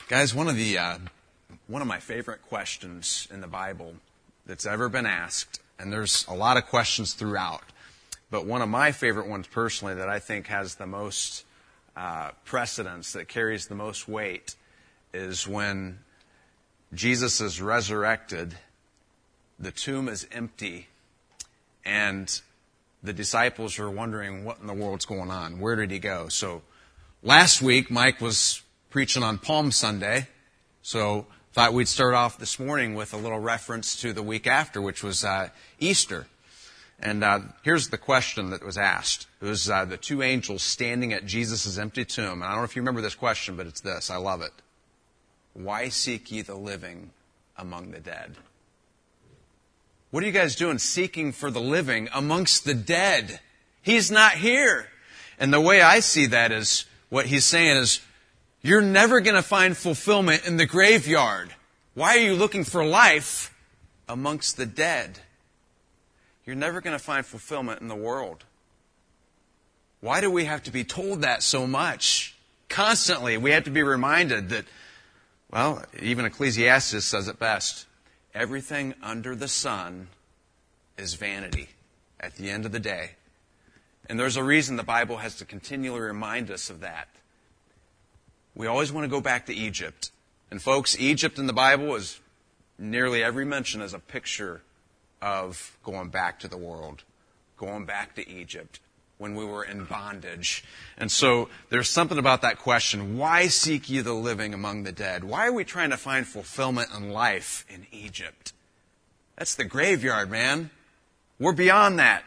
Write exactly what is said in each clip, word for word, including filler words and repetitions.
Guys, one of the uh, one of my favorite questions in the Bible that's ever been asked, and there's a lot of questions throughout, but one of my favorite ones personally that I think has the most uh, precedence, that carries the most weight, is when Jesus is resurrected, the tomb is empty, and the disciples are wondering what in the world's going on. Where did he go? So last week, Mike was preaching on Palm Sunday, so thought we'd start off this morning with a little reference to the week after, which was uh, Easter. And uh, here's the question that was asked. It was uh, the two angels standing at Jesus' empty tomb. And I don't know if you remember this question, but it's this. I love it. Why seek ye the living among the dead? What are you guys doing seeking for the living amongst the dead? He's not here. And the way I see that is, what he's saying is, you're never going to find fulfillment in the graveyard. Why are you looking for life amongst the dead? You're never going to find fulfillment in the world. Why do we have to be told that so much? Constantly, we have to be reminded that, well, even Ecclesiastes says it best. Everything under the sun is vanity at the end of the day. And there's a reason the Bible has to continually remind us of that. We always want to go back to Egypt. And folks, Egypt in the Bible is nearly every mention is a picture of going back to the world, going back to Egypt when we were in bondage. And so there's something about that question, why seek ye the living among the dead? Why are we trying to find fulfillment in life in Egypt? That's the graveyard, man. We're beyond that.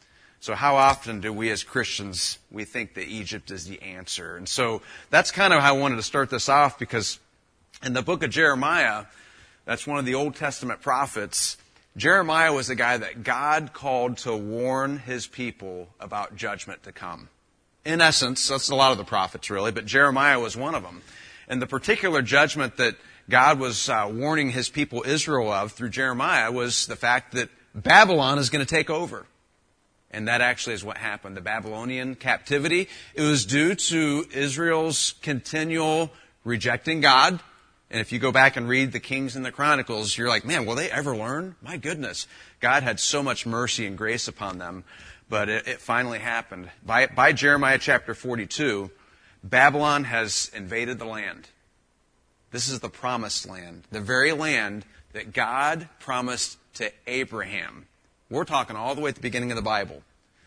So how often do we as Christians, we think that Egypt is the answer? And so that's kind of how I wanted to start this off, because in the book of Jeremiah, that's one of the Old Testament prophets, Jeremiah was the guy that God called to warn his people about judgment to come. In essence, that's a lot of the prophets really, but Jeremiah was one of them. And the particular judgment that God was uh, warning his people Israel of through Jeremiah was the fact that Babylon is going to take over. And that actually is what happened. The Babylonian captivity, it was due to Israel's continual rejecting God. And if you go back and read the Kings and the Chronicles, you're like, man, will they ever learn? My goodness. God had so much mercy and grace upon them. But it, it finally happened. By, by Jeremiah chapter forty-two, Babylon has invaded the land. This is the promised land. The very land that God promised to Abraham. We're talking all the way at the beginning of the Bible.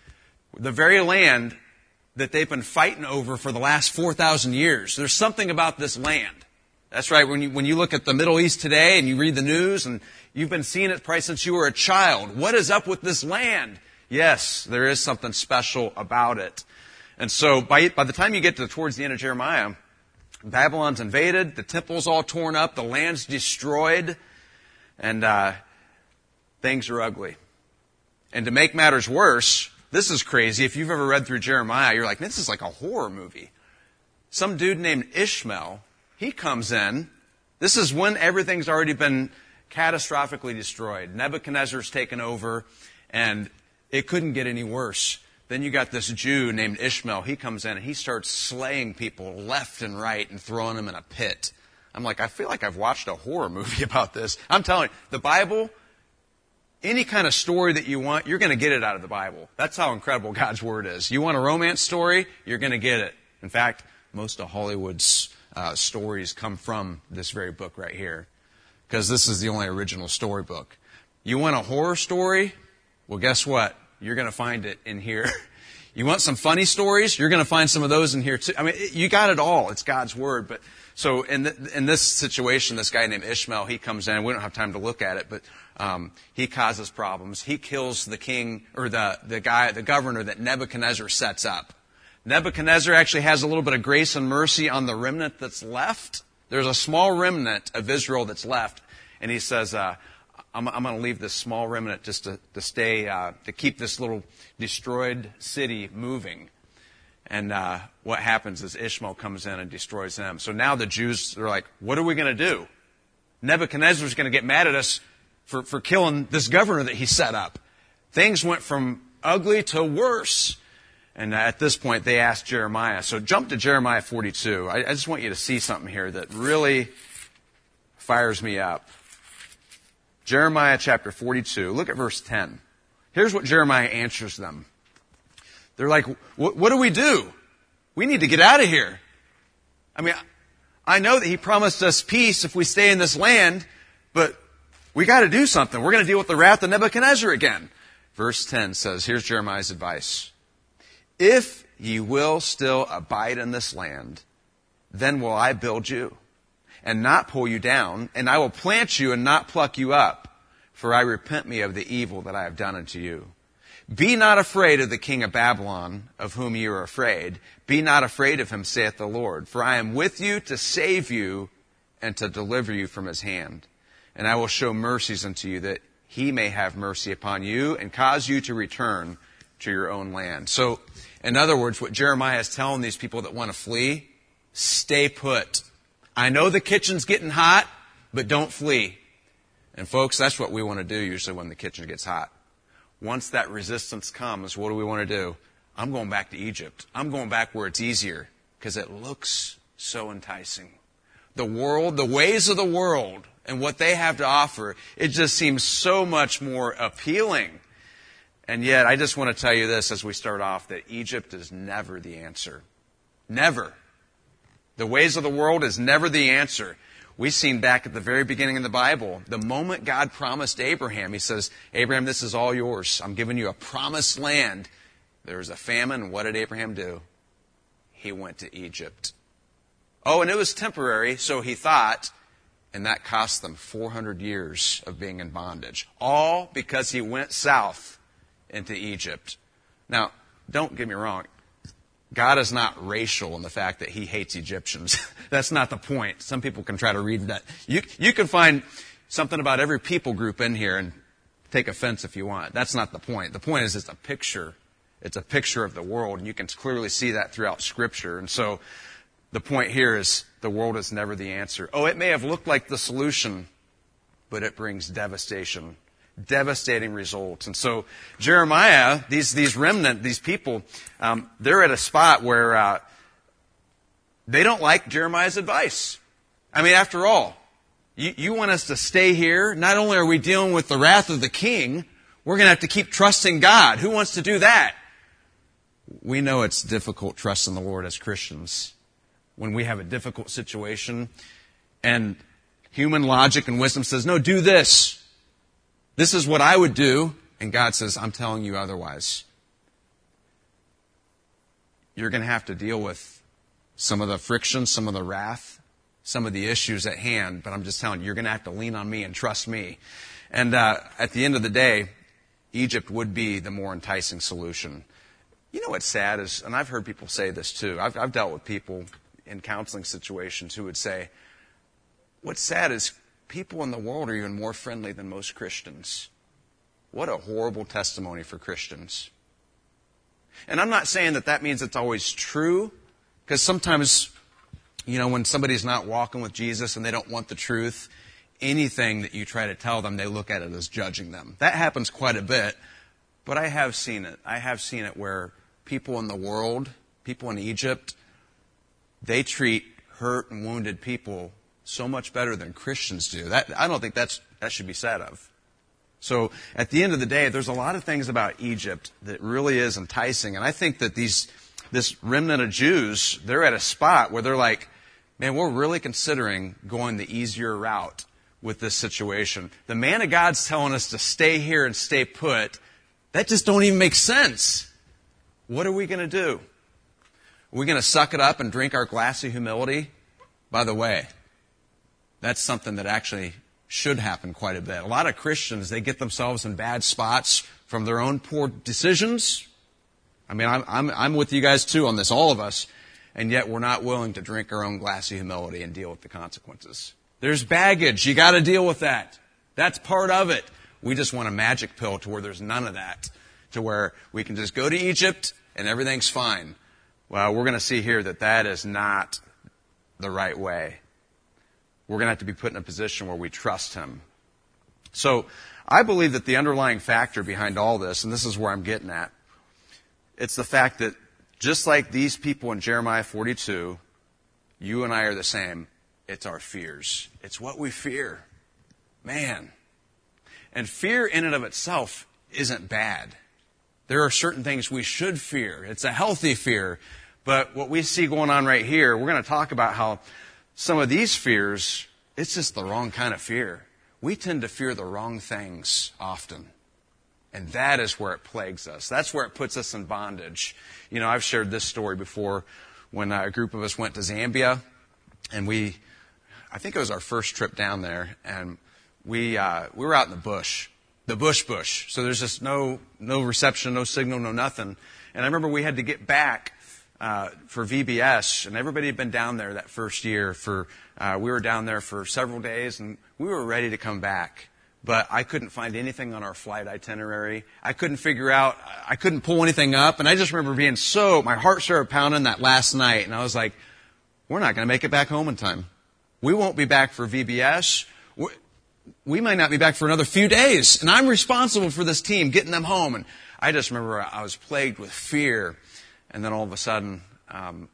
The very land that they've been fighting over for the last four thousand years. There's something about this land. That's right. When you, when you look at the Middle East today and you read the news, and you've been seeing it probably since you were a child. What is up with this land? Yes, there is something special about it. And so by, by the time you get to towards the end of Jeremiah, Babylon's invaded, the temple's all torn up, the land's destroyed, and uh, things are ugly. And to make matters worse, this is crazy. If you've ever read through Jeremiah, you're like, this is like a horror movie. Some dude named Ishmael, he comes in. This is when everything's already been catastrophically destroyed. Nebuchadnezzar's taken over, and it couldn't get any worse. Then you got this Jew named Ishmael. He comes in, and he starts slaying people left and right and throwing them in a pit. I'm like, I feel like I've watched a horror movie about this. I'm telling you, the Bible, any kind of story that you want, you're going to get it out of the Bible. That's how incredible God's Word is. You want a romance story, you're going to get it. In fact, most of Hollywood's uh, stories come from this very book right here, because this is the only original storybook. You want a horror story? Well, guess what? You're going to find it in here. You want some funny stories? You're going to find some of those in here too. I mean, you got it all. It's God's Word. But so in the, in this situation, this guy named Ishmael, he comes in. We don't have time to look at it, but um, he causes problems. He kills the king, or the the guy, the governor that Nebuchadnezzar sets up. Nebuchadnezzar actually has a little bit of grace and mercy on the remnant that's left. There's a small remnant of Israel that's left, and he says, uh, I'm, I'm going to leave this small remnant just to, to stay, uh, to keep this little destroyed city moving. And uh, what happens is Ishmael comes in and destroys them. So now the Jews are like, what are we going to do? Nebuchadnezzar's going to get mad at us for, for killing this governor that he set up. Things went from ugly to worse. And at this point, they asked Jeremiah. So jump to Jeremiah forty-two. I, I just want you to see something here that really fires me up. Jeremiah chapter forty-two. Look at verse ten. Here's what Jeremiah answers them. They're like, what do we do? We need to get out of here. I mean, I know that he promised us peace if we stay in this land, but we got to do something. We're going to deal with the wrath of Nebuchadnezzar again. Verse ten says, here's Jeremiah's advice. If ye will still abide in this land, then will I build you and not pull you down, and I will plant you and not pluck you up, for I repent me of the evil that I have done unto you. Be not afraid of the king of Babylon, of whom ye are afraid. Be not afraid of him, saith the Lord, for I am with you to save you and to deliver you from his hand. And I will show mercies unto you, that he may have mercy upon you and cause you to return to your own land. So, in other words, what Jeremiah is telling these people that want to flee, stay put. I know the kitchen's getting hot, but don't flee. And folks, that's what we want to do usually when the kitchen gets hot. Once that resistance comes, what do we want to do? I'm going back to Egypt. I'm going back where it's easier because it looks so enticing. The world, the ways of the world and what they have to offer, it just seems so much more appealing. And yet, I just want to tell you this as we start off, that Egypt is never the answer. Never. The ways of the world is never the answer. We've seen back at the very beginning of the Bible, the moment God promised Abraham, he says, Abraham, this is all yours. I'm giving you a promised land. There was a famine. What did Abraham do? He went to Egypt. Oh, and it was temporary, so he thought, and that cost them four hundred years of being in bondage. All because he went south into Egypt. Now, don't get me wrong. God is not racial in the fact that he hates Egyptians. That's not the point. Some people can try to read that. You, you can find something about every people group in here and take offense if you want. That's not the point. The point is it's a picture. It's a picture of the world, and you can clearly see that throughout Scripture. And so the point here is the world is never the answer. Oh, it may have looked like the solution, but it brings devastation. Devastating results. And so Jeremiah, these these remnant, these people, um, they're at a spot where uh, they don't like Jeremiah's advice. I mean, after all, you, you want us to stay here? Not only are we dealing with the wrath of the king, we're going to have to keep trusting God. Who wants to do that? We know it's difficult trusting the Lord as Christians. When we have a difficult situation and human logic and wisdom says, no, do this. This is what I would do. And God says, I'm telling you otherwise. You're going to have to deal with some of the friction, some of the wrath, some of the issues at hand. But I'm just telling you, you're going to have to lean on me and trust me. And uh, at the end of the day, Egypt would be the more enticing solution. You know what's sad is, and I've heard people say this too. I've, I've dealt with people in counseling situations who would say, what's sad is people in the world are even more friendly than most Christians. What a horrible testimony for Christians. And I'm not saying that that means it's always true, because sometimes, you know, when somebody's not walking with Jesus and they don't want the truth, anything that you try to tell them, they look at it as judging them. That happens quite a bit, but I have seen it. I have seen it where people in the world, people in Egypt, they treat hurt and wounded people so much better than Christians do. That, I don't think that's, that should be said of. So at the end of the day, there's a lot of things about Egypt that really is enticing. And I think that these, this remnant of Jews, they're at a spot where they're like, man, we're really considering going the easier route with this situation. The man of God's telling us to stay here and stay put. That just don't even make sense. What are we going to do? Are we going to suck it up and drink our glass of humility? By the way, that's something that actually should happen quite a bit. A lot of Christians, they get themselves in bad spots from their own poor decisions. I mean, I'm, I'm, I'm with you guys too on this, all of us, and yet we're not willing to drink our own glass of humility and deal with the consequences. There's baggage. You got to deal with that. That's part of it. We just want a magic pill to where there's none of that, to where we can just go to Egypt and everything's fine. Well, we're going to see here that that is not the right way. We're going to have to be put in a position where we trust Him. So I believe that the underlying factor behind all this, and this is where I'm getting at, it's the fact that Just like these people in Jeremiah forty-two, you and I are the same. It's our fears. It's what we fear. Man. And fear in and of itself isn't bad. There are certain things we should fear. It's a healthy fear. But what we see going on right here, we're going to talk about how some of these fears, it's just the wrong kind of fear. We tend to fear the wrong things often. And that is where it plagues us. That's where it puts us in bondage. You know, I've shared this story before when a group of us went to Zambia. And we, I think it was our first trip down there. And we uh, we were out in the bush, the bush bush. So there's just no no reception, no signal, no nothing. And I remember we had to get back uh, for V B S. And everybody had been down there that first year. For uh, we were down there for several days. And we were ready to come back. But I couldn't find anything on our flight itinerary. I couldn't figure out, I couldn't pull anything up. And I just remember being so, my heart started pounding that last night. And I was like, we're not going to make it back home in time. We won't be back for V B S. We might not be back for another few days. And I'm responsible for this team, getting them home. And I just remember I was plagued with fear. And then all of a sudden, um,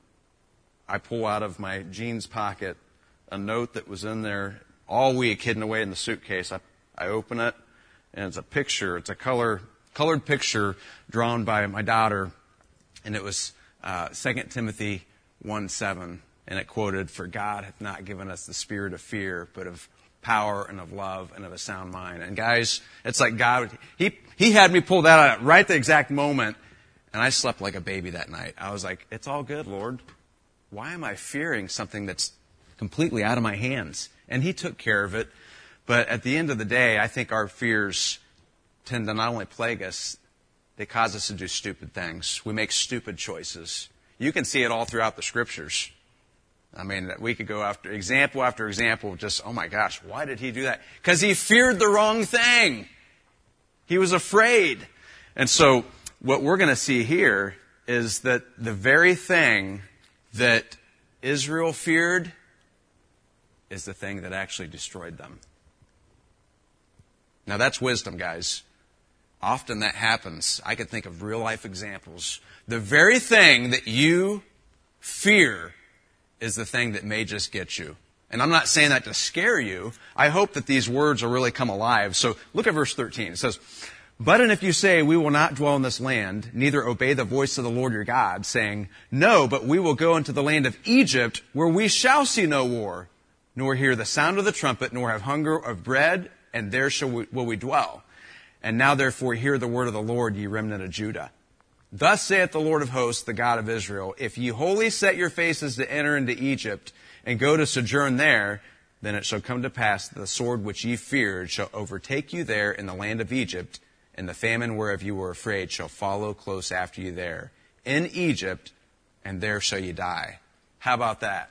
I pull out of my jeans pocket a note that was in there all week, hidden away in the suitcase. I I open it, and it's a picture. It's a color, colored picture drawn by my daughter, and it was uh, Second Timothy one seven, and it quoted, "For God hath not given us the spirit of fear, but of power and of love and of a sound mind." And guys, it's like God, He He had me pull that out right at the exact moment, and I slept like a baby that night. I was like, it's all good, Lord. Why am I fearing something that's completely out of my hands? And He took care of it. But at the end of the day, I think our fears tend to not only plague us, they cause us to do stupid things. We make stupid choices. You can see it all throughout the Scriptures. I mean, we could go after example after example of just, oh my gosh, why did he do that? Because he feared the wrong thing. He was afraid. And so what we're going to see here is that the very thing that Israel feared is the thing that actually destroyed them. Now that's wisdom, guys. Often that happens. I could think of real life examples. The very thing that you fear is the thing that may just get you. And I'm not saying that to scare you. I hope that these words will really come alive. So look at verse thirteen. It says, "But and if you say, we will not dwell in this land, neither obey the voice of the Lord your God, saying, no, but we will go into the land of Egypt, where we shall see no war, nor hear the sound of the trumpet, nor have hunger of bread, and there shall we, will we dwell. And now therefore hear the word of the Lord, ye remnant of Judah. Thus saith the Lord of hosts, the God of Israel, if ye wholly set your faces to enter into Egypt, and go to sojourn there, then it shall come to pass that the sword which ye feared shall overtake you there in the land of Egypt, and the famine whereof you were afraid shall follow close after you there, in Egypt, and there shall ye die." How about that?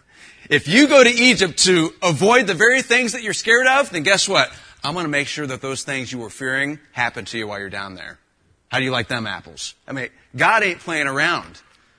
If you go to Egypt to avoid the very things that you're scared of, then guess what? I'm going to make sure that those things you were fearing happen to you while you're down there. How do you like them apples? I mean, God ain't playing around.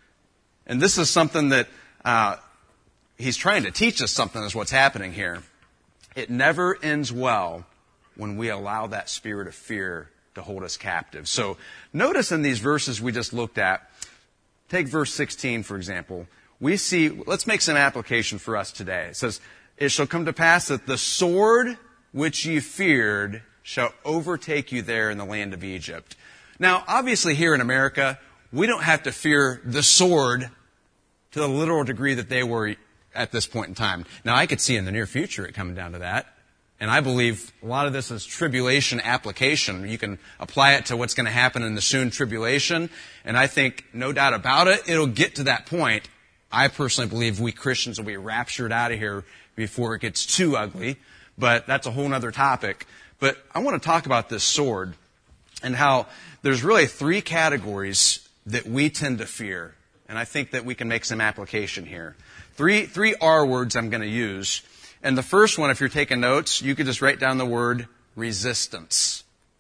And this is something that uh, He's trying to teach us something is what's happening here. It never ends well when we allow that spirit of fear to hold us captive. So notice in these verses we just looked at, take verse sixteen, for example. We see, let's make some application for us today. It says, "It shall come to pass that the sword which ye feared shall overtake you there in the land of Egypt." Now, obviously here in America, we don't have to fear the sword to the literal degree that they were at this point in time. Now, I could see in the near future it coming down to that. And I believe a lot of this is tribulation application. You can apply it to what's going to happen in the soon tribulation. And I think, no doubt about it, it'll get to that point. I personally believe we Christians will be raptured out of here before it gets too ugly. But that's a whole other topic. But I want to talk about this sword and how there's really three categories that we tend to fear. And I think that we can make some application here. Three, three R words I'm going to use. And the first one, if you're taking notes, you could just write down the word resistance.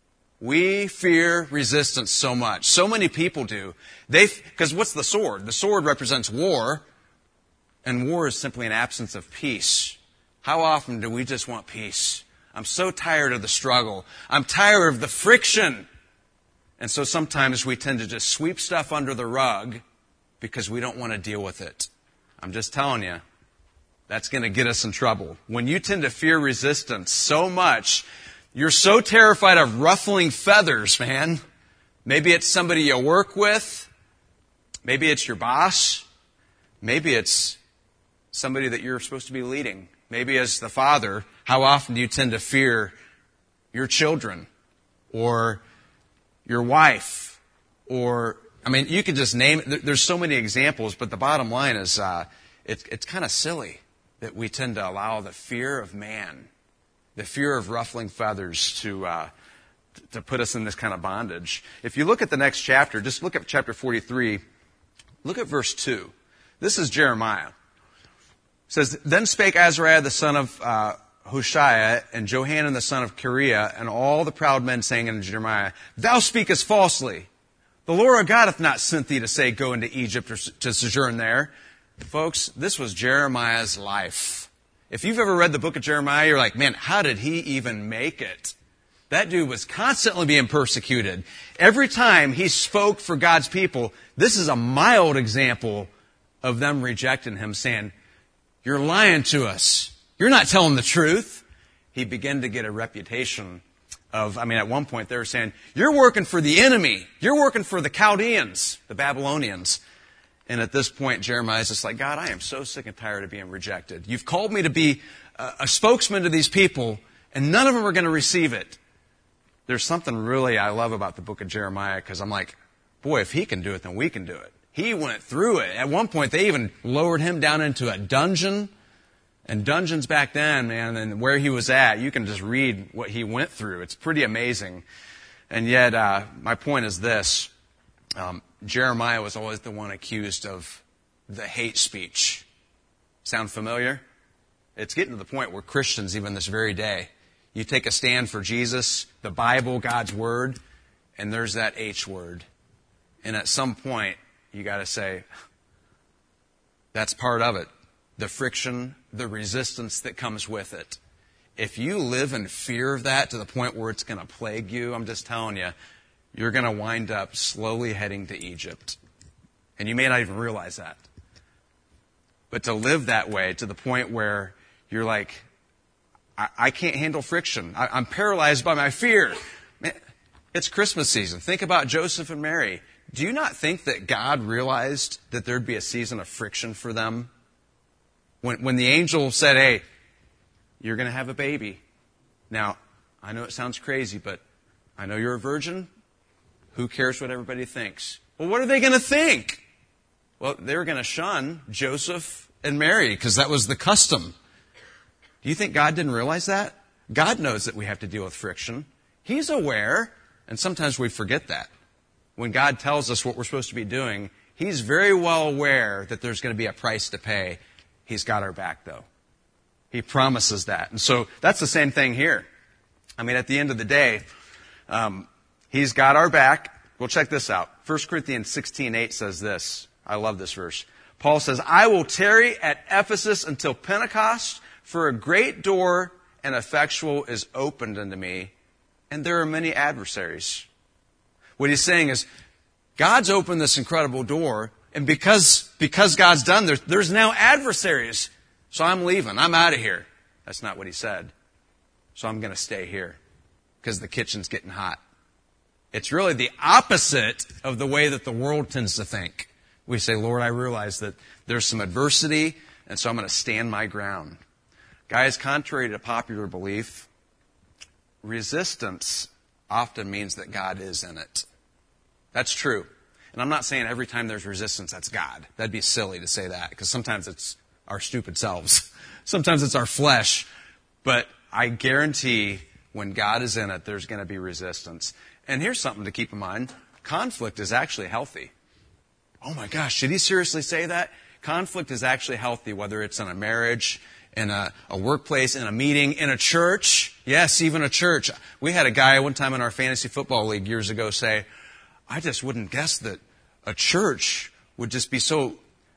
We fear resistance so much. So many people do. They, because what's the sword? The sword represents war, and war is simply an absence of peace. How often do we just want peace? I'm so tired of the struggle. I'm tired of the friction. And so sometimes we tend to just sweep stuff under the rug because we don't want to deal with it. I'm just telling you, that's going to get us in trouble. When you tend to fear resistance so much, you're so terrified of ruffling feathers, man. Maybe it's somebody you work with. Maybe it's your boss. Maybe it's somebody that you're supposed to be leading. Maybe as the father, how often do you tend to fear your children or your wife? Or, I mean, you could just name it. There's so many examples, but the bottom line is uh, it's, it's kind of silly that we tend to allow the fear of man, the fear of ruffling feathers to uh, to put us in this kind of bondage. If you look at the next chapter, just look at chapter forty-three, look at verse two. This is Jeremiah. It says, Then spake Azariah the son of uh, Hoshea, and Johanan the son of Kareah, and all the proud men saying unto Jeremiah, Thou speakest falsely. The Lord our God hath not sent thee to say, Go into Egypt or to sojourn there. Folks, this was Jeremiah's life. If you've ever read the book of Jeremiah, you're like, man, how did he even make it? That dude was constantly being persecuted. Every time he spoke for God's people, this is a mild example of them rejecting him, saying, You're lying to us. You're not telling the truth. He began to get a reputation of, I mean, at one point they were saying, You're working for the enemy. You're working for the Chaldeans, the Babylonians. And at this point, Jeremiah's just like, God, I am so sick and tired of being rejected. You've called me to be a, a spokesman to these people, and none of them are going to receive it. There's something really I love about the book of Jeremiah, because I'm like, boy, if he can do it, then we can do it. He went through it. At one point, they even lowered him down into a dungeon. And dungeons back then, man, and where he was at, you can just read what he went through. It's pretty amazing. And yet, uh, my point is this. Um, Jeremiah was always the one accused of the hate speech. Sound familiar? It's getting to the point where Christians, even this very day, you take a stand for Jesus, the Bible, God's Word, and there's that H word. And at some point, you got to say, that's part of it. The friction, the resistance that comes with it. If you live in fear of that to the point where it's going to plague you, I'm just telling you, you're going to wind up slowly heading to Egypt. And you may not even realize that. But to live that way to the point where you're like, I, I can't handle friction. I, I'm paralyzed by my fear. Man, it's Christmas season. Think about Joseph and Mary. Do you not think that God realized that there'd be a season of friction for them? When, when the angel said, hey, you're going to have a baby. Now, I know it sounds crazy, but I know you're a virgin. Who cares what everybody thinks? Well, what are they going to think? Well, they were going to shun Joseph and Mary because that was the custom. Do you think God didn't realize that? God knows that we have to deal with friction. He's aware, and sometimes we forget that. When God tells us what we're supposed to be doing, He's very well aware that there's going to be a price to pay. He's got our back, though. He promises that. And so that's the same thing here. I mean, at the end of the day, um, He's got our back. Well, check this out. First Corinthians sixteen eight says this. I love this verse. Paul says, I will tarry at Ephesus until Pentecost, for a great door and effectual is opened unto me, and there are many adversaries. What he's saying is, God's opened this incredible door, and because, because God's done, there, there's now adversaries. So I'm leaving. I'm out of here. That's not what he said. So I'm going to stay here because the kitchen's getting hot. It's really the opposite of the way that the world tends to think. We say, Lord, I realize that there's some adversity, and so I'm going to stand my ground. Guys, contrary to popular belief, resistance often means that God is in it. That's true. And I'm not saying every time there's resistance, that's God. That'd be silly to say that, because sometimes it's our stupid selves. Sometimes it's our flesh. But I guarantee when God is in it, there's going to be resistance. And here's something to keep in mind. Conflict is actually healthy. Oh my gosh, did he seriously say that? Conflict is actually healthy, whether it's in a marriage, in a, a workplace, in a meeting, in a church. Yes, even a church. We had a guy one time in our fantasy football league years ago say, I just wouldn't guess that a church would just be so,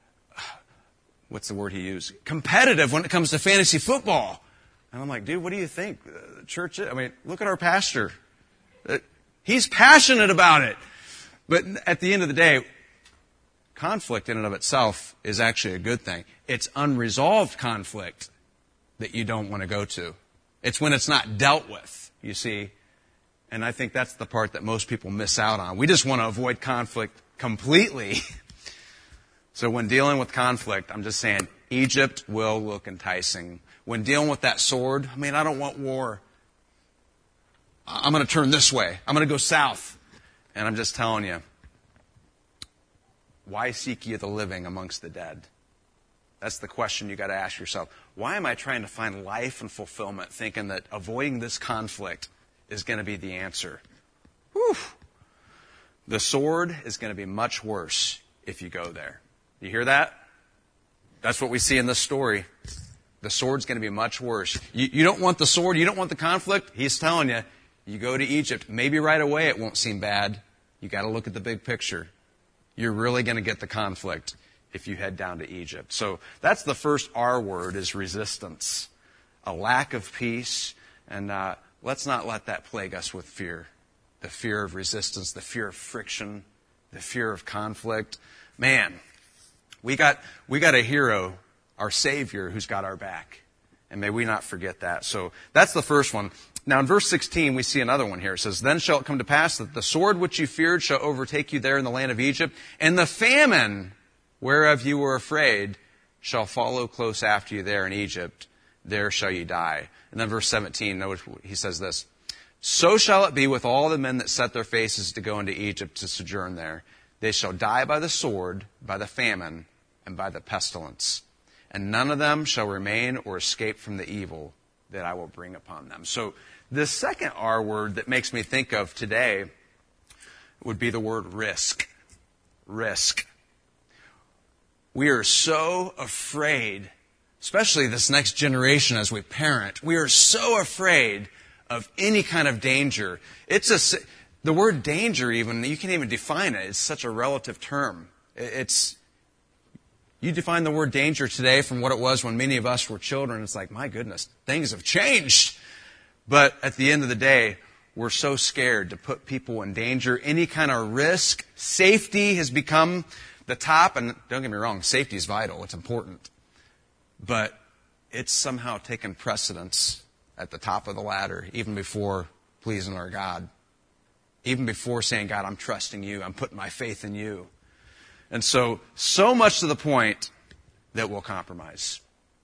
what's the word he used? Competitive when it comes to fantasy football. And I'm like, dude, what do you think? The church, I mean, look at our pastor. He's passionate about it. But at the end of the day, conflict in and of itself is actually a good thing. It's unresolved conflict that you don't want to go to. It's when it's not dealt with, you see. And I think that's the part that most people miss out on. We just want to avoid conflict completely. So when dealing with conflict, I'm just saying, Egypt will look enticing. When dealing with that sword, I mean, I don't want war. I'm going to turn this way. I'm going to go south. And I'm just telling you, why seek ye the living amongst the dead? That's the question you got to ask yourself. Why am I trying to find life and fulfillment thinking that avoiding this conflict is going to be the answer? Whew. The sword is going to be much worse if you go there. You hear that? That's what we see in this story. The sword's going to be much worse. You, you don't want the sword, you don't want the conflict. He's telling you, you go to Egypt. Maybe right away it won't seem bad. You got to look at the big picture. You're really going to get the conflict if you head down to Egypt. So that's the first R word, is resistance. A lack of peace. And uh, let's not let that plague us with fear. The fear of resistance, the fear of friction, the fear of conflict. Man, we got we got a hero, our Savior, who's got our back. And may we not forget that. So that's the first one. Now in verse sixteen, we see another one here. It says, Then shall it come to pass that the sword which you feared shall overtake you there in the land of Egypt, and the famine whereof you were afraid shall follow close after you there in Egypt. There shall you die. And then verse seventeen, notice he says this. So shall it be with all the men that set their faces to go into Egypt to sojourn there. They shall die by the sword, by the famine, and by the pestilence. And none of them shall remain or escape from the evil that I will bring upon them. So the second R word that makes me think of today would be the word risk. Risk. We are so afraid, especially this next generation as we parent, we are so afraid of any kind of danger. It's a, the word danger even, you can't even define it. It's such a relative term. It's, you define the word danger today from what it was when many of us were children. It's like, my goodness, things have changed. But at the end of the day, we're so scared to put people in danger. Any kind of risk, safety has become the top. And don't get me wrong, safety is vital. It's important. But it's somehow taken precedence at the top of the ladder, even before pleasing our God. Even before saying, God, I'm trusting you. I'm putting my faith in you. And so, so much to the point that we'll compromise.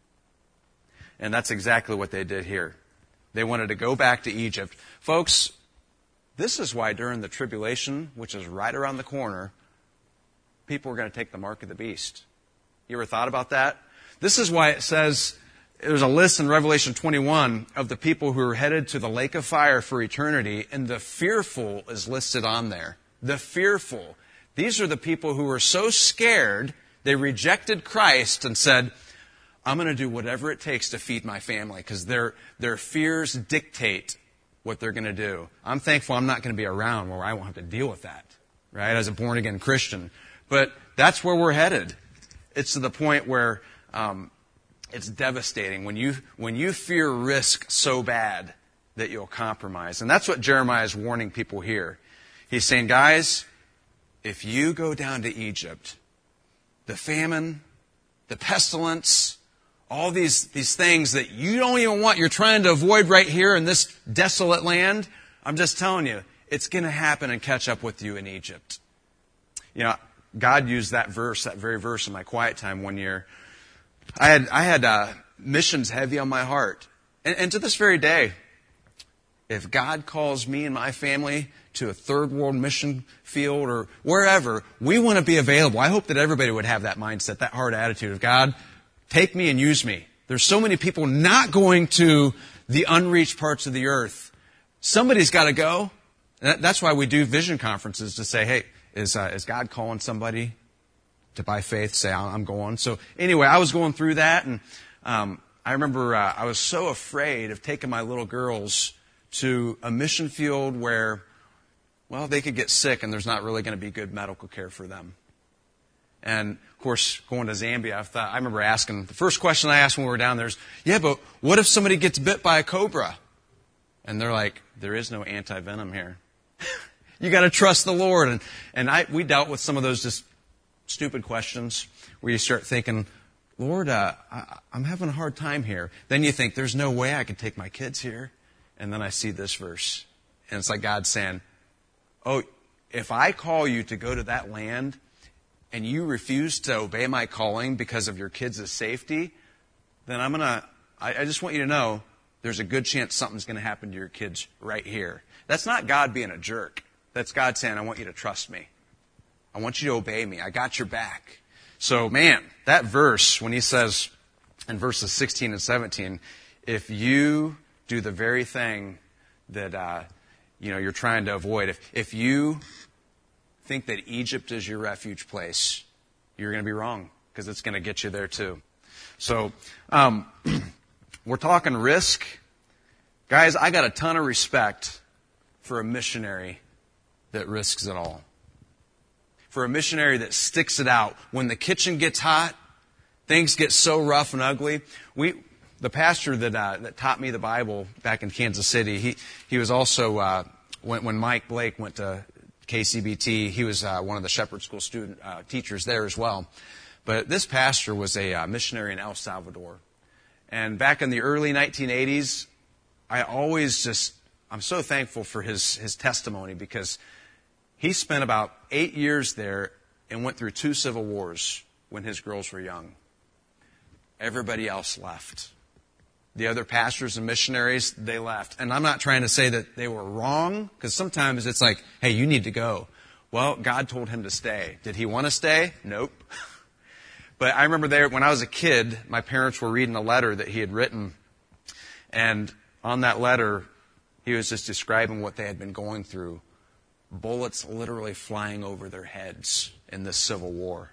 And that's exactly what they did here. They wanted to go back to Egypt. Folks, this is why during the tribulation, which is right around the corner, people are going to take the mark of the beast. You ever thought about that? This is why it says, there's a list in Revelation twenty-one of the people who are headed to the lake of fire for eternity, and the fearful is listed on there. The fearful. These are the people who were so scared, they rejected Christ and said, I'm going to do whatever it takes to feed my family, because their, their fears dictate what they're going to do. I'm thankful I'm not going to be around where I won't have to deal with that, right, as a born-again Christian. But that's where we're headed. It's to the point where um, it's devastating when you when you fear risk so bad that you'll compromise. And that's what Jeremiah is warning people here. He's saying, guys, if you go down to Egypt, the famine, the pestilence, all these, these things that you don't even want, you're trying to avoid right here in this desolate land, I'm just telling you, it's going to happen and catch up with you in Egypt. You know, God used that verse, that very verse in my quiet time one year. I had I had uh, missions heavy on my heart. And, and to this very day, if God calls me and my family to a third world mission field or wherever, we want to be available. I hope that everybody would have that mindset, that hard attitude of, God, take me and use me. There's so many people not going to the unreached parts of the earth. Somebody's got to go. And that's why we do vision conferences, to say, hey, is, uh, is God calling somebody to, by faith, say, I'm going? So anyway, I was going through that, and um, I remember uh, I was so afraid of taking my little girls to a mission field where, well, they could get sick and there's not really going to be good medical care for them. And, of course, going to Zambia, I thought, I remember asking, the first question I asked when we were down there is, yeah, but what if somebody gets bit by a cobra? And they're like, there is no anti-venom here. You got to trust the Lord. And, and I, we dealt with some of those just stupid questions where you start thinking, Lord, uh, I, I'm having a hard time here. Then you think, there's no way I could take my kids here. And then I see this verse. And it's like God saying, oh, if I call you to go to that land and you refuse to obey my calling because of your kids' safety, then I'm going to, I just want you to know there's a good chance something's going to happen to your kids right here. That's not God being a jerk. That's God saying, I want you to trust me. I want you to obey me. I got your back. So, man, that verse, when he says in verses sixteen and seventeen, if you do the very thing that uh, you know you're trying to avoid, if if you think that Egypt is your refuge place, you're going to be wrong, because it's going to get you there too. So, um, we're talking risk. Guys, I got a ton of respect for a missionary that risks it all. For a missionary that sticks it out. When the kitchen gets hot, things get so rough and ugly. We, the pastor that uh, that taught me the Bible back in Kansas City, he he was also uh, when when Mike Blake went to K C B T, he was uh, one of the Shepherd School student uh, teachers there as well. But this pastor was a uh, missionary in El Salvador, and back in the early nineteen eighties, I always just I'm so thankful for his his testimony, because he spent about eight years there and went through two civil wars when his girls were young. Everybody else left. The other pastors and missionaries, they left. And I'm not trying to say that they were wrong, because sometimes it's like, hey, you need to go. Well, God told him to stay. Did he want to stay? Nope. But I remember there, when I was a kid, my parents were reading a letter that he had written. And on that letter, he was just describing what they had been going through. Bullets literally flying over their heads in this civil war.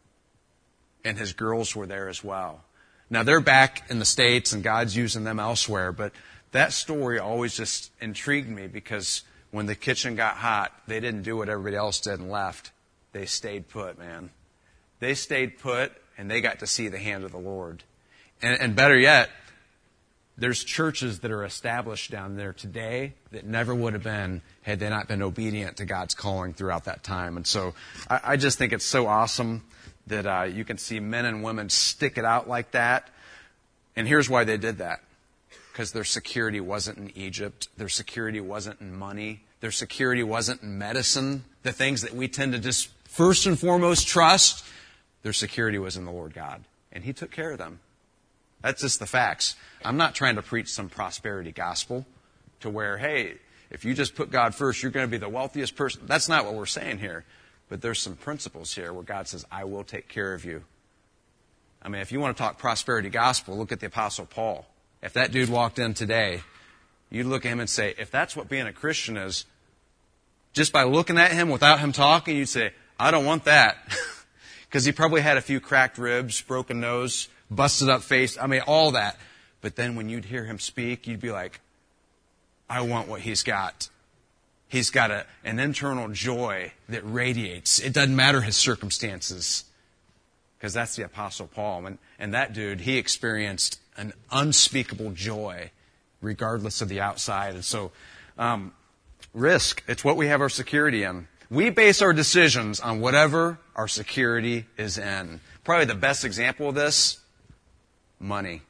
And his girls were there as well. Now, they're back in the States and God's using them elsewhere, but that story always just intrigued me, because when the kitchen got hot, they didn't do what everybody else did and left. They stayed put, man. They stayed put, and they got to see the hand of the Lord. And, and better yet, there's churches that are established down there today that never would have been had they not been obedient to God's calling throughout that time. And so I, I just think it's so awesome that uh, you can see men and women stick it out like that. And here's why they did that. Because their security wasn't in Egypt. Their security wasn't in money. Their security wasn't in medicine. The things that we tend to just first and foremost trust. Their security was in the Lord God. And He took care of them. That's just the facts. I'm not trying to preach some prosperity gospel to where, hey, if you just put God first, you're going to be the wealthiest person. That's not what we're saying here. But there's some principles here where God says, I will take care of you. I mean, if you want to talk prosperity gospel, look at the Apostle Paul. If that dude walked in today, you'd look at him and say, if that's what being a Christian is, just by looking at him without him talking, you'd say, I don't want that. Because he probably had a few cracked ribs, broken nose, busted up face, I mean, all that. But then when you'd hear him speak, you'd be like, I want what he's got. He's got a, an internal joy that radiates. It doesn't matter his circumstances. Because that's the Apostle Paul. And, and that dude, he experienced an unspeakable joy regardless of the outside. And so, um, risk, it's what we have our security in. We base our decisions on whatever our security is in. Probably the best example of this, money.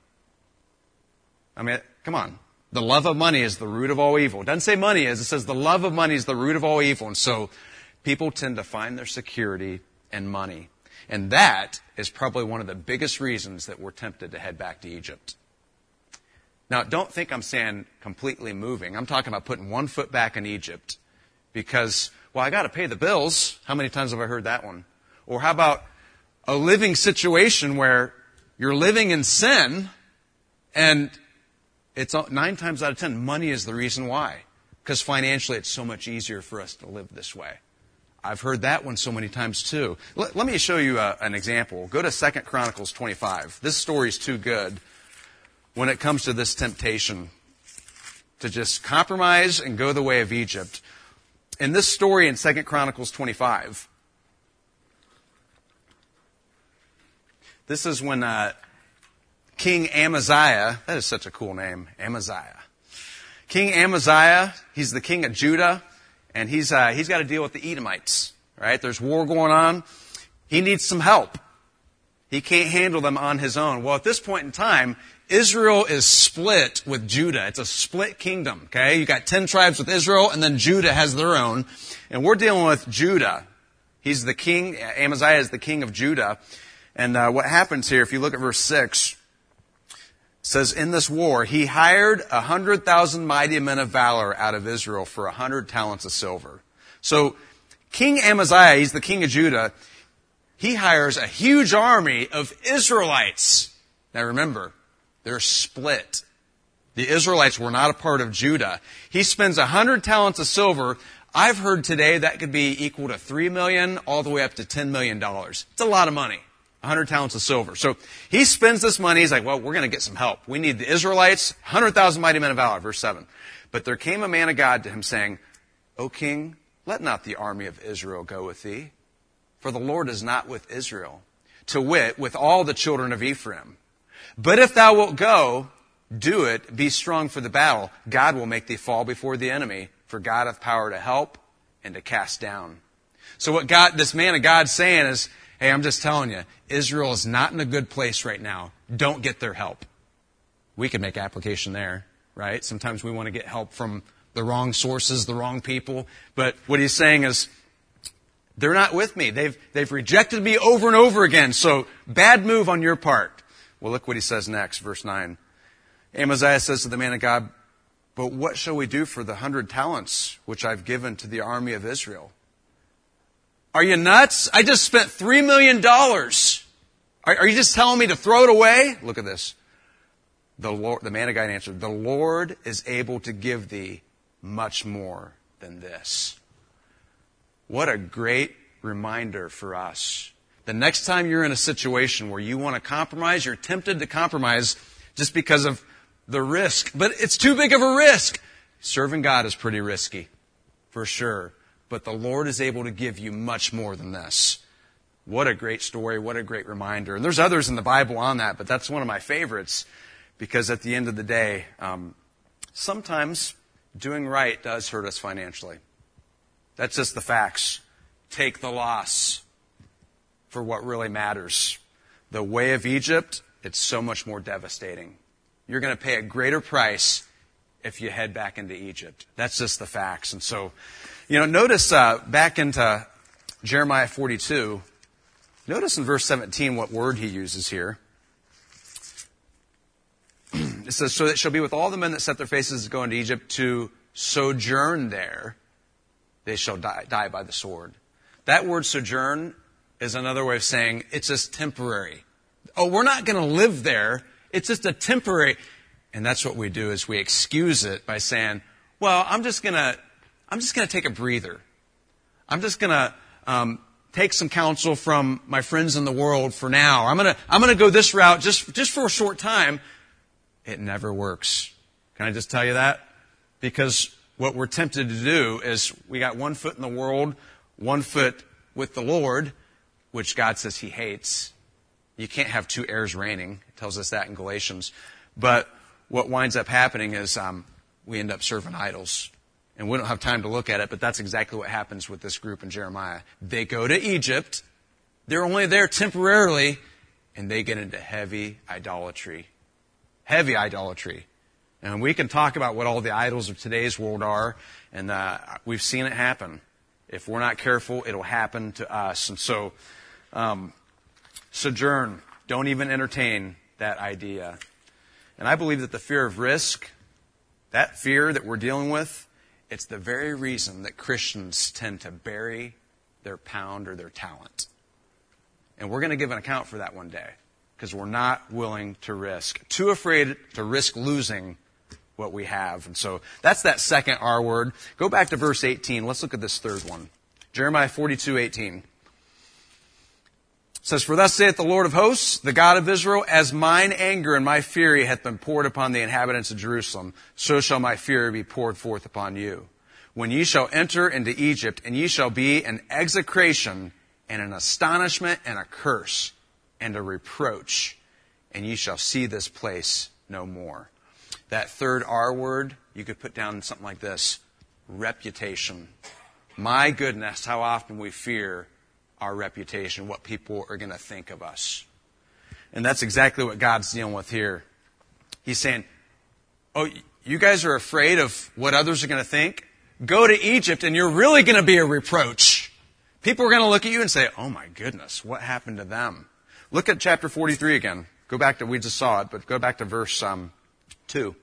I mean, come on. The love of money is the root of all evil. It doesn't say money is. It says the love of money is the root of all evil. And so people tend to find their security in money. And that is probably one of the biggest reasons that we're tempted to head back to Egypt. Now, don't think I'm saying completely moving. I'm talking about putting one foot back in Egypt because, well, I got to pay the bills. How many times have I heard that one? Or how about a living situation where you're living in sin, and it's nine times out of ten, money is the reason why. Because financially, it's so much easier for us to live this way. I've heard that one so many times too. Let, let me show you a, an example. Go to Second Chronicles twenty-five. This story is too good when it comes to this temptation to just compromise and go the way of Egypt. In this story in Second Chronicles twenty-five, this is when uh, King Amaziah, that is such a cool name, Amaziah. King Amaziah, he's the king of Judah, and he's uh, he's got to deal with the Edomites. Right? There's war going on. He needs some help. He can't handle them on his own. Well, at this point in time, Israel is split with Judah. It's a split kingdom, okay? You got ten tribes with Israel, and then Judah has their own. And we're dealing with Judah. He's the king. Amaziah is the king of Judah. And uh, what happens here, if you look at verse six, it says, in this war, he hired a hundred thousand mighty men of valor out of Israel for a hundred talents of silver. So King Amaziah, he's the king of Judah, he hires a huge army of Israelites. Now remember, they're split. The Israelites were not a part of Judah. He spends a hundred talents of silver. I've heard today that could be equal to three million dollars all the way up to ten million dollars. It's a lot of money. A hundred talents of silver. So he spends this money. He's like, well, we're going to get some help. We need the Israelites, a hundred thousand mighty men of valor, verse seven. But there came a man of God to him saying, O king, let not the army of Israel go with thee. For the Lord is not with Israel, to wit, with all the children of Ephraim. But if thou wilt go, do it, be strong for the battle. God will make thee fall before the enemy, for God hath power to help and to cast down. So what God, this man of God's saying is, hey, I'm just telling you, Israel is not in a good place right now. Don't get their help. We can make application there, right? Sometimes we want to get help from the wrong sources, the wrong people. But what he's saying is, they're not with me. They've, they've rejected me over and over again. So bad move on your part. Well, look what he says next, verse nine. Amaziah says to the man of God, but what shall we do for the hundred talents which I've given to the army of Israel? Are you nuts? I just spent three million dollars. Are, are you just telling me to throw it away? Look at this. The Lord, the man of God answered, the Lord is able to give thee much more than this. What a great reminder for us. The next time you're in a situation where you want to compromise, you're tempted to compromise just because of the risk. But it's too big of a risk. Serving God is pretty risky, for sure. But the Lord is able to give you much more than this. What a great story. What a great reminder. And there's others in the Bible on that, but that's one of my favorites because at the end of the day, um, sometimes doing right does hurt us financially. That's just the facts. Take the loss for what really matters. The way of Egypt, it's so much more devastating. You're going to pay a greater price if you head back into Egypt. That's just the facts. And so, you know, notice uh, back into Jeremiah forty-two, notice in verse seventeen what word he uses here. It says, so it shall be with all the men that set their faces to go into Egypt to sojourn there, they shall die, die by the sword. That word sojourn is another way of saying it's just temporary. Oh, we're not going to live there. It's just a temporary. And that's what we do is we excuse it by saying, well, I'm just going to, I'm just going to take a breather. I'm just going to um, take some counsel from my friends in the world for now. I'm going to, I'm going to go this route just, just for a short time. It never works. Can I just tell you that? Because what we're tempted to do is we got one foot in the world, one foot with the Lord, which God says He hates. You can't have two heirs reigning. It tells us that in Galatians. But what winds up happening is um, we end up serving idols. And we don't have time to look at it, but that's exactly what happens with this group in Jeremiah. They go to Egypt. They're only there temporarily, and they get into heavy idolatry. Heavy idolatry. And we can talk about what all the idols of today's world are, and uh, we've seen it happen. If we're not careful, it'll happen to us. And so, um, sojourn. Don't even entertain that idea. And I believe that the fear of risk, that fear that we're dealing with, it's the very reason that Christians tend to bury their pound or their talent. And we're going to give an account for that one day, because we're not willing to risk. Too afraid to risk losing what we have. And so that's that second R word. Go back to verse eighteen. Let's look at this third one. Jeremiah forty-two eighteen. It says, for thus saith the Lord of hosts, the God of Israel, as mine anger and my fury hath been poured upon the inhabitants of Jerusalem, so shall my fury be poured forth upon you. When ye shall enter into Egypt, and ye shall be an execration and an astonishment and a curse and a reproach, and ye shall see this place no more. That third R word, you could put down something like this: reputation. My goodness, how often we fear our reputation, what people are going to think of us. And that's exactly what God's dealing with here. He's saying, oh, you guys are afraid of what others are going to think? Go to Egypt and you're really going to be a reproach. People are going to look at you and say, oh my goodness, what happened to them? Look at chapter forty-three again. Go back to, we just saw it, but go back to verse um, two.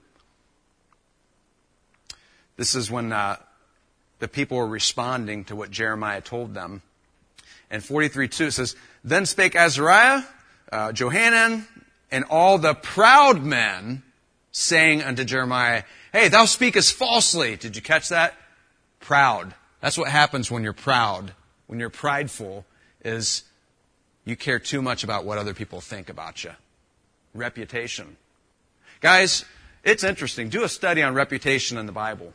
This is when uh, the people were responding to what Jeremiah told them. And forty-three two it says, then spake Azariah, uh, Johanan, and all the proud men, saying unto Jeremiah, hey, thou speakest falsely. Did you catch that? Proud. That's what happens when you're proud. When you're prideful, is you care too much about what other people think about you. Reputation. Guys, it's interesting. Do a study on reputation in the Bible.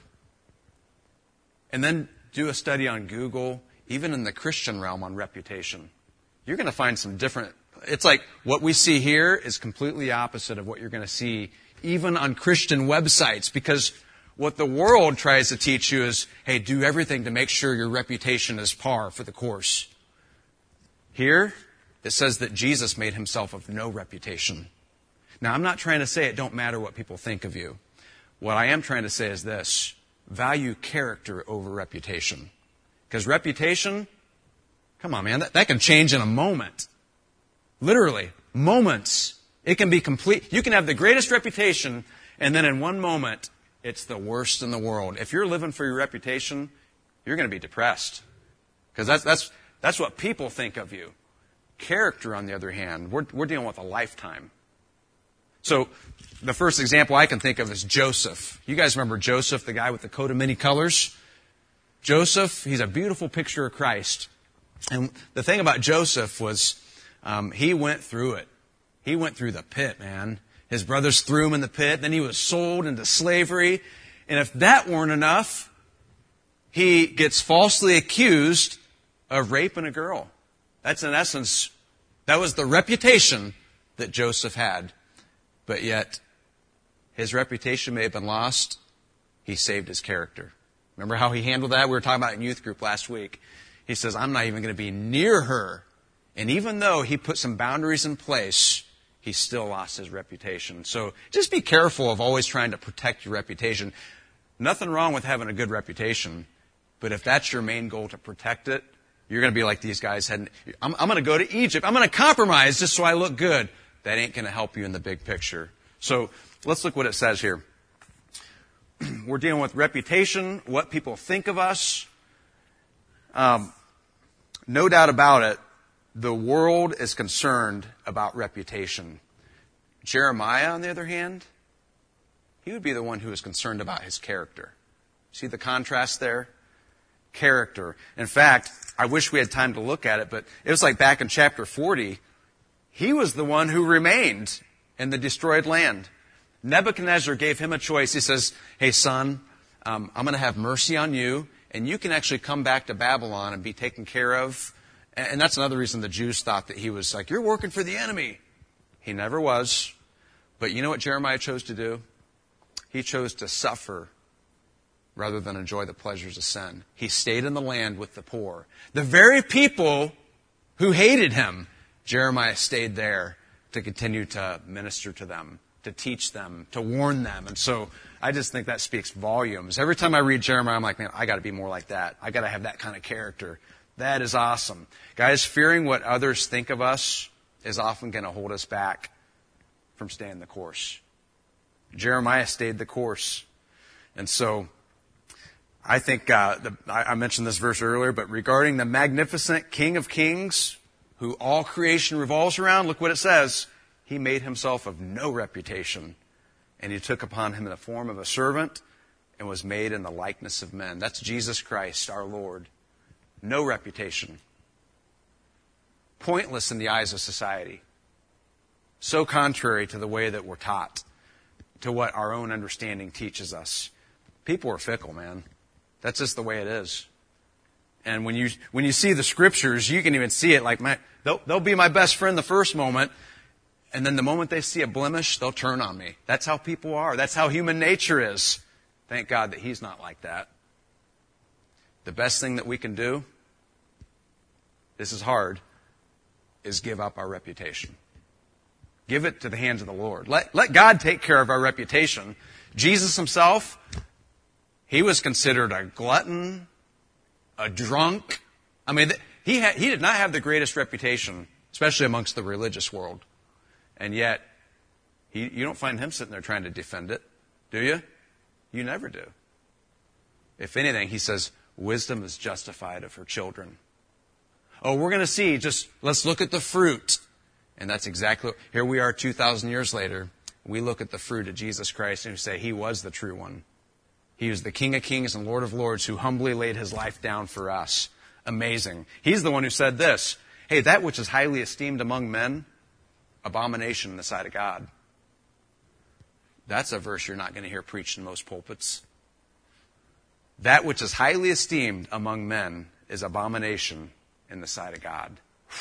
And then do a study on Google, even in the Christian realm, on reputation. You're going to find some different... It's like what we see here is completely opposite of what you're going to see even on Christian websites, because what the world tries to teach you is, hey, do everything to make sure your reputation is par for the course. Here, it says that Jesus made himself of no reputation. Now, I'm not trying to say it don't matter what people think of you. What I am trying to say is this: value character over reputation. Because reputation, come on, man, that, that can change in a moment. Literally, moments. It can be complete. You can have the greatest reputation, and then in one moment, it's the worst in the world. If you're living for your reputation, you're going to be depressed. Because that's, that's, that's what people think of you. Character, on the other hand, we're, we're dealing with a lifetime. So, the first example I can think of is Joseph. You guys remember Joseph, the guy with the coat of many colors? Joseph, he's a beautiful picture of Christ. And the thing about Joseph was, um, he went through it. He went through the pit, man. His brothers threw him in the pit. Then he was sold into slavery. And if that weren't enough, he gets falsely accused of raping a girl. That's in essence, that was the reputation that Joseph had. But yet, his reputation may have been lost. He saved his character. Remember how he handled that? We were talking about it in youth group last week. He says, I'm not even going to be near her. And even though he put some boundaries in place, he still lost his reputation. So just be careful of always trying to protect your reputation. Nothing wrong with having a good reputation. But if that's your main goal, to protect it, you're going to be like these guys heading, I'm, I'm going to go to Egypt. I'm going to compromise just so I look good. That ain't going to help you in the big picture. So let's look what it says here. We're dealing with reputation, what people think of us. Um, no doubt about it, the world is concerned about reputation. Jeremiah, on the other hand, he would be the one who is concerned about his character. See the contrast there? Character. In fact, I wish we had time to look at it, but it was like back in chapter forty, he was the one who remained in the destroyed land. Nebuchadnezzar gave him a choice. He says, hey, son, um, I'm going to have mercy on you, and you can actually come back to Babylon and be taken care of. And that's another reason the Jews thought that he was like, you're working for the enemy. He never was. But you know what Jeremiah chose to do? He chose to suffer rather than enjoy the pleasures of sin. He stayed in the land with the poor. The very people who hated him, Jeremiah stayed there to continue to minister to them, to teach them, to warn them. And so I just think that speaks volumes. Every time I read Jeremiah, I'm like, man, I got to be more like that. I got to have that kind of character. That is awesome. Guys, fearing what others think of us is often going to hold us back from staying the course. Jeremiah stayed the course. And so I think, uh, the, I, I mentioned this verse earlier, but regarding the magnificent King of Kings, who all creation revolves around, look what it says. He made himself of no reputation, and he took upon him the form of a servant and was made in the likeness of men. That's Jesus Christ, our Lord. No reputation. Pointless in the eyes of society. So contrary to the way that we're taught, to what our own understanding teaches us. People are fickle, man. That's just the way it is. And when you when you see the scriptures, you can even see it like, man, they'll, they'll be my best friend the first moment, and then the moment they see a blemish, they'll turn on me. That's how people are. That's how human nature is. Thank God that He's not like that. The best thing that we can do this is hard, is give up our reputation. Give it to the hands of the Lord. Let, let God take care of our reputation. Jesus himself, he was considered a glutton, a drunk. I mean, he had, he did not have the greatest reputation, especially amongst the religious world. And yet, he, you don't find him sitting there trying to defend it, do you? You never do. If anything, he says, wisdom is justified of her children. Oh, we're going to see, just let's look at the fruit. And that's exactly, here we are two thousand years later. We look at the fruit of Jesus Christ and we say, he was the true one. He was the King of Kings and Lord of Lords who humbly laid his life down for us. Amazing. He's the one who said this, hey, that which is highly esteemed among men, abomination in the sight of God. That's a verse you're not going to hear preached in most pulpits. That which is highly esteemed among men is abomination in the sight of God.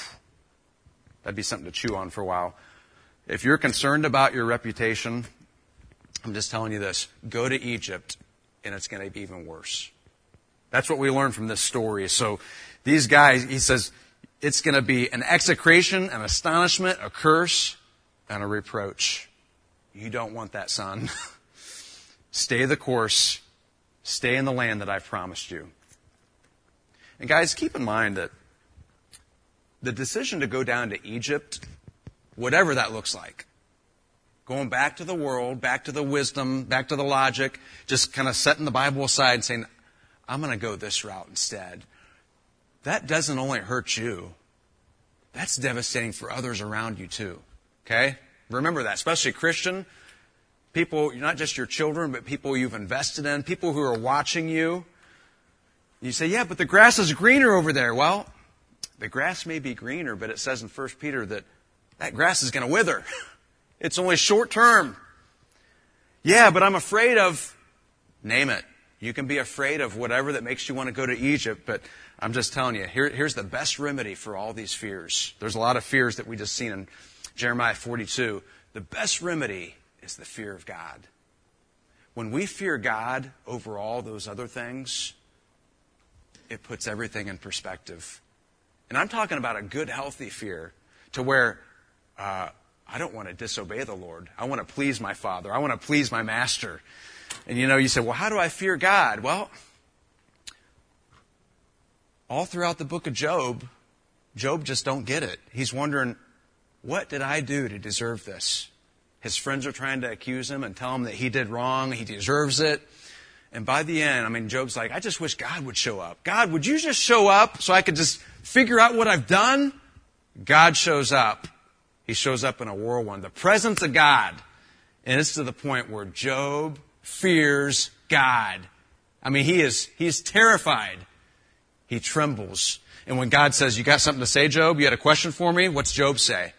That'd be something to chew on for a while. If you're concerned about your reputation, I'm just telling you this. Go to Egypt, and it's going to be even worse. That's what we learned from this story. So these guys, he says, it's going to be an execration, an astonishment, a curse, and a reproach. You don't want that, son. Stay the course. Stay in the land that I've promised you. And guys, keep in mind that the decision to go down to Egypt, whatever that looks like, going back to the world, back to the wisdom, back to the logic, just kind of setting the Bible aside and saying, I'm going to go this route instead. That doesn't only hurt you. That's devastating for others around you too. Okay? Remember that, especially Christian people, not just your children, but people you've invested in, people who are watching you. You say, yeah, but the grass is greener over there. Well, the grass may be greener, but it says in First Peter that that grass is going to wither. It's only short term. Yeah, but I'm afraid of, name it. You can be afraid of whatever that makes you want to go to Egypt, but I'm just telling you, here, here's the best remedy for all these fears. There's a lot of fears that we just seen in Jeremiah forty-two. The best remedy is the fear of God. When we fear God over all those other things, it puts everything in perspective. And I'm talking about a good, healthy fear to where uh, I don't want to disobey the Lord. I want to please my Father. I want to please my Master. And you know, you say, well, how do I fear God? Well, all throughout the book of Job, Job just don't get it. He's wondering, what did I do to deserve this? His friends are trying to accuse him and tell him that he did wrong, he deserves it. And by the end, I mean, Job's like, I just wish God would show up. God, would you just show up so I could just figure out what I've done? God shows up. He shows up in a whirlwind. The presence of God. And it's to the point where Job fears God. I mean, he is, he's terrified. He trembles. And when God says, you got something to say, Job? You had a question for me? What's Job say?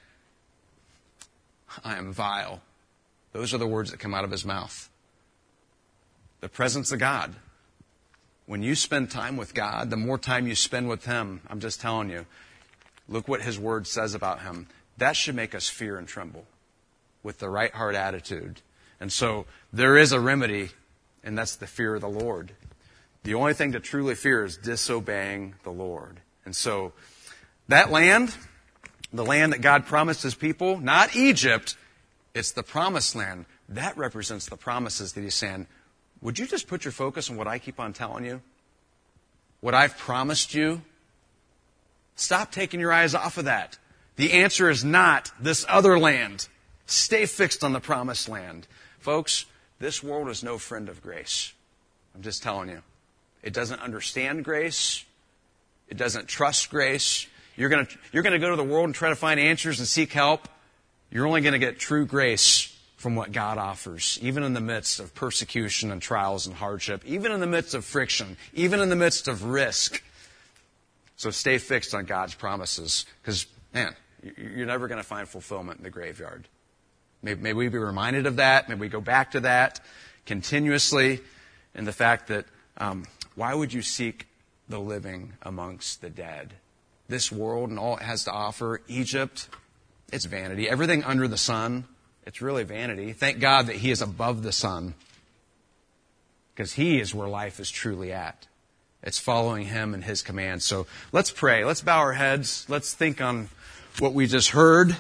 I am vile. Those are the words that come out of his mouth. The presence of God. When you spend time with God, the more time you spend with Him, I'm just telling you, look what His Word says about Him. That should make us fear and tremble with the right heart attitude. And so there is a remedy, and that's the fear of the Lord. The only thing to truly fear is disobeying the Lord. And so that land, the land that God promised His people, not Egypt, it's the promised land. That represents the promises that He's saying, would you just put your focus on what I keep on telling you? What I've promised you? Stop taking your eyes off of that. The answer is not this other land. Stay fixed on the promised land. Folks, this world is no friend of grace. I'm just telling you. It doesn't understand grace. It doesn't trust grace. You're going to, you're going to go to the world and try to find answers and seek help. You're only going to get true grace from what God offers, even in the midst of persecution and trials and hardship, even in the midst of friction, even in the midst of risk. So stay fixed on God's promises, because, man, you're never going to find fulfillment in the graveyard. May, may we be reminded of that. May we go back to that continuously, and the fact that um, why would you seek the living amongst the dead? This world and all it has to offer, Egypt, it's vanity. Everything under the sun, it's really vanity. Thank God that He is above the sun, because He is where life is truly at. It's following Him and His commands. So let's pray. Let's bow our heads. Let's think on what we just heard.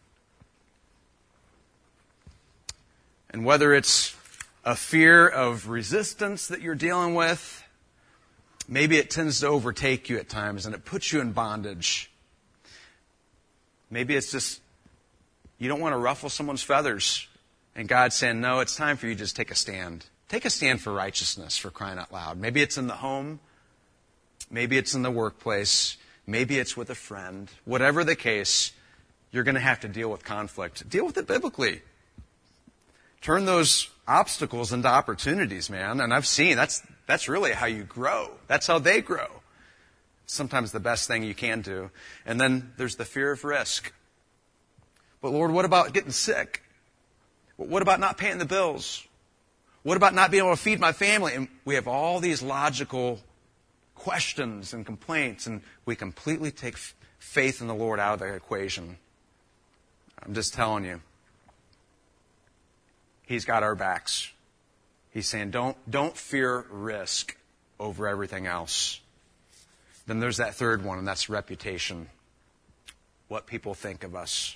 And whether it's a fear of resistance that you're dealing with, maybe it tends to overtake you at times and it puts you in bondage. Maybe it's just you don't want to ruffle someone's feathers. And God's saying, no, it's time for you to just take a stand. Take a stand for righteousness, for crying out loud. Maybe it's in the home. Maybe it's in the workplace. Maybe it's with a friend. Whatever the case, you're going to have to deal with conflict. Deal with it biblically. Turn those obstacles into opportunities, man. And I've seen that's that's really how you grow. That's how they grow. Sometimes the best thing you can do. And then there's the fear of risk. But Lord, what about getting sick? What about not paying the bills? What about not being able to feed my family? And we have all these logical questions and complaints, and we completely take faith in the Lord out of the equation. I'm just telling you. He's got our backs. He's saying, don't, don't fear risk over everything else. Then there's that third one, and that's reputation. What people think of us.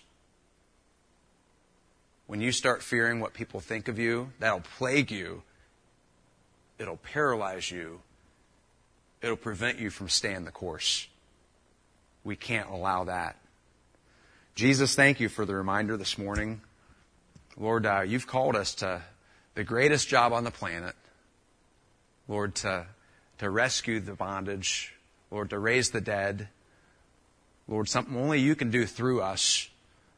When you start fearing what people think of you, that'll plague you. It'll paralyze you. It'll prevent you from staying the course. We can't allow that. Jesus, thank you for the reminder this morning. Lord, uh, you've called us to the greatest job on the planet. Lord, to, to rescue the bondage. Lord, to raise the dead. Lord, something only you can do through us.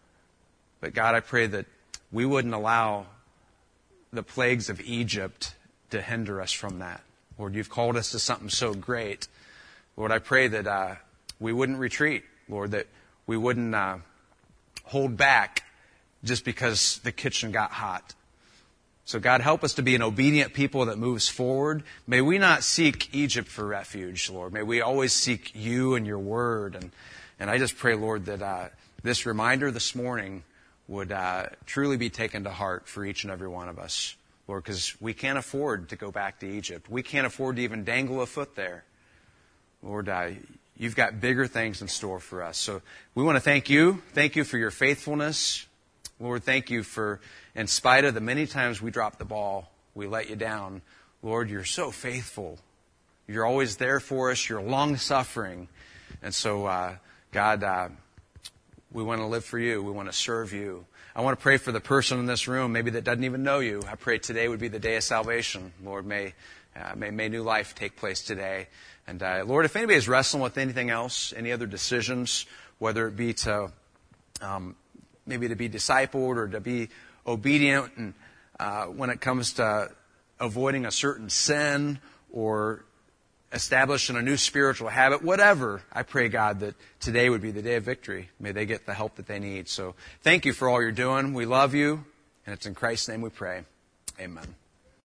But God, I pray that we wouldn't allow the plagues of Egypt to hinder us from that. Lord, you've called us to something so great. Lord, I pray that uh, we wouldn't retreat. Lord, that we wouldn't uh, hold back just because the kitchen got hot. So God, help us to be an obedient people that moves forward. May we not seek Egypt for refuge, Lord. May we always seek you and your word. And, and I just pray, Lord, that uh, this reminder this morning would uh, truly be taken to heart for each and every one of us. Lord, because we can't afford to go back to Egypt. We can't afford to even dangle a foot there. Lord, uh, you've got bigger things in store for us. So we want to thank you. Thank you for your faithfulness. Lord, thank you for, in spite of the many times we drop the ball, we let you down. Lord, you're so faithful. You're always there for us. You're long-suffering. And so, uh, God, uh, we want to live for you. We want to serve you. I want to pray for the person in this room, maybe that doesn't even know you. I pray today would be the day of salvation. Lord, may uh, may, may new life take place today. And uh, Lord, if anybody is wrestling with anything else, any other decisions, whether it be to um, maybe to be discipled or to be obedient, and uh, when it comes to avoiding a certain sin or establishing a new spiritual habit, whatever, I pray, God, that today would be the day of victory. May they get the help that they need. So thank you for all you're doing. We love you, and it's in Christ's name we pray. Amen.